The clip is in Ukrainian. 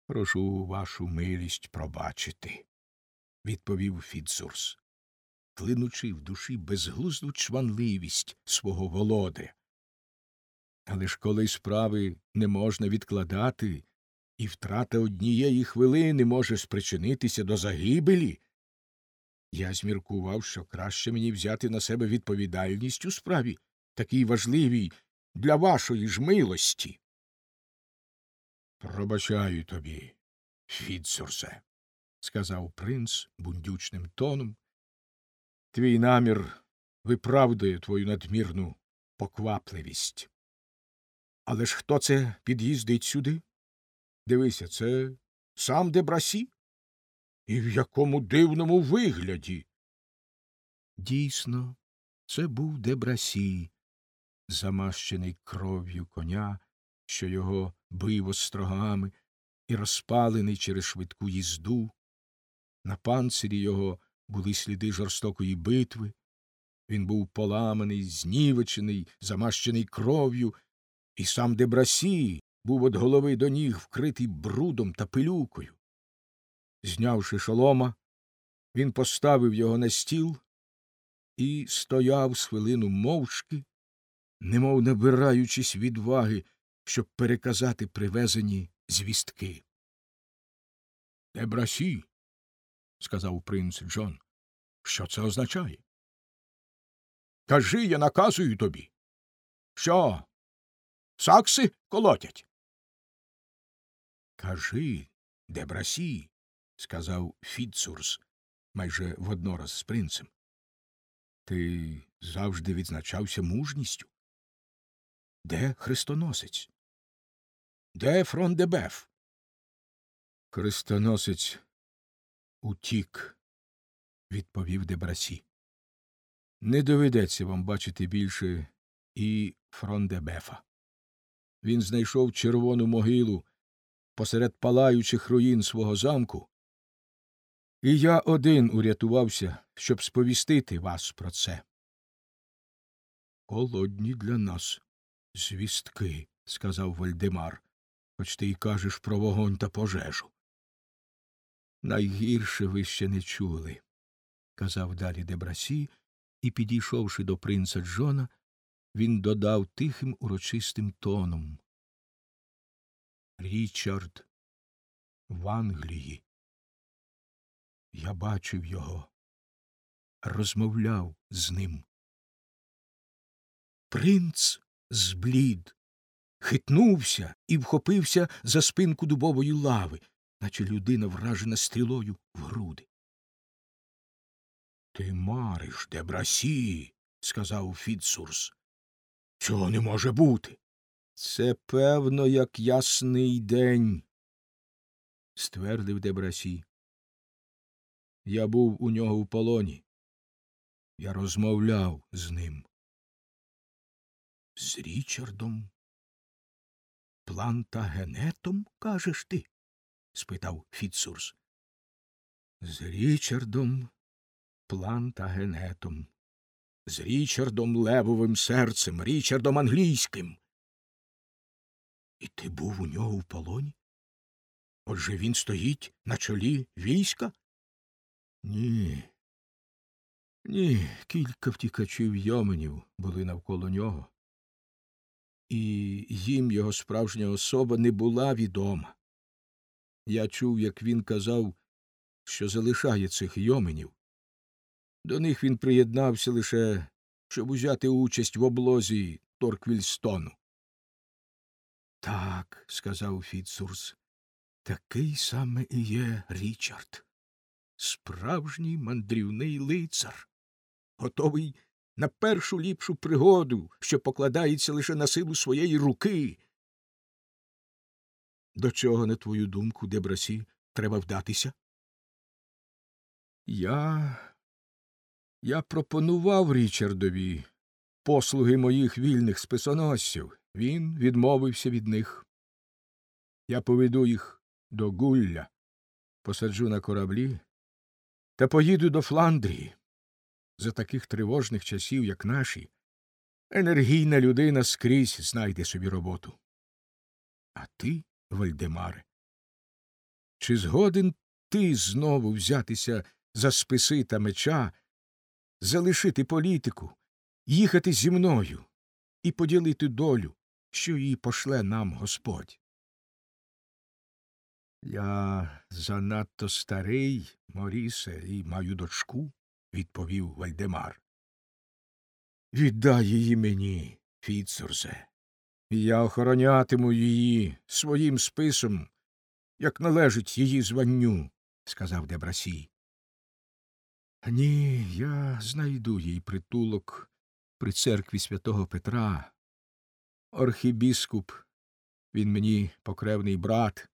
Прошу вашу милість пробачити, відповів Фіцурс, клинучи в душі безглузду чванливість свого володаря. Але ж коли справи не можна відкладати, і втрата однієї хвилини може спричинитися до загибелі, я зміркував, що краще мені взяти на себе відповідальність у справі, такій важливій для вашої ж милості. Пробачаю тобі, Фіцурсе, сказав принц бундючним тоном. Твій намір виправдує твою надмірну поквапливість. Але ж хто це під'їздить сюди? Дивися, це сам де Брасі? І в якому дивному вигляді. Дійсно, це був де Брасі, замащений кров'ю коня, що його бив острогами, і розпалений через швидку їзду. На панцирі його були сліди жорстокої битви. Він був поламаний, знівечений, замащений кров'ю, і сам де Брасі був від голови до ніг вкритий брудом та пилюкою. Знявши шолома, він поставив його на стіл і стояв з хвилину мовчки, немов набираючись відваги, щоб переказати привезені звістки. — Де Брасі? — сказав принц Джон. — Що це означає? — Кажи, я наказую тобі. — Що? Сакси колотять? — Кажи, де Брасі? — сказав Фіцурс, майже воднораз з принцем. — Ти завжди відзначався мужністю. Де хрестоносець? Де Фрон-де-Беф? Хрестоносець утік, відповів де Брасі. Не доведеться вам бачити більше і Фрон-де-Бефа. Він знайшов червону могилу посеред палаючих руїн свого замку, і я один урятувався, щоб сповістити вас про це. Холодні для нас звістки, сказав Вальдемар, хоч ти й кажеш про вогонь та пожежу. Найгірше ви ще не чули, казав далі де Брасі, і, підійшовши до принца Джона, він додав тихим урочистим тоном. Річард в Англії. Я бачив його, розмовляв з ним. Принц зблід, хитнувся і вхопився за спинку дубової лави, наче людина, вражена стрілою в груди. — Ти мариш, де Брасі, — сказав Фіцурс. — Цього не може бути. — Це певно, як ясний день, — ствердив де Брасі. Я був у нього в полоні. Я розмовляв з ним. — З Річардом Плантагенетом, кажеш ти? — спитав Фіцурс. — З Річардом Плантагенетом, з Річардом Левовим серцем, Річардом англійським. — І ти був у нього в полоні? Отже, він стоїть на чолі війська? — Ні. Ні, кілька втікачів йоменів були навколо нього. І їм його справжня особа не була відома. Я чув, як він казав, що залишає цих йоменів. До них він приєднався лише, щоб узяти участь в облозі Торквільстону. — Так, — сказав Фіцурс, — такий саме і є Річард. Справжній мандрівний лицар, готовий на першу ліпшу пригоду, що покладається лише на силу своєї руки. До чого, на твою думку, де Брасі, треба вдатися? Я пропонував Річардові послуги моїх вільних списоносців. Він відмовився від них. Я поведу їх до Гулля, посаджу на кораблі та поїду до Фландрії. За таких тривожних часів, як наші, енергійна людина скрізь знайде собі роботу. А ти, Вальдемаре, чи згоден ти знову взятися за списи та меча, залишити політику, їхати зі мною і поділити долю, що її пошле нам Господь? Я занадто старий, Морісе, і маю дочку, відповів Вальдемар. Віддай її мені, Фіцурзе, і я охоронятиму її своїм списом, як належить її званню, сказав Дебрасі. Ні, я знайду їй притулок при церкві святого Петра. Архібіскуп, він мені покревний брат,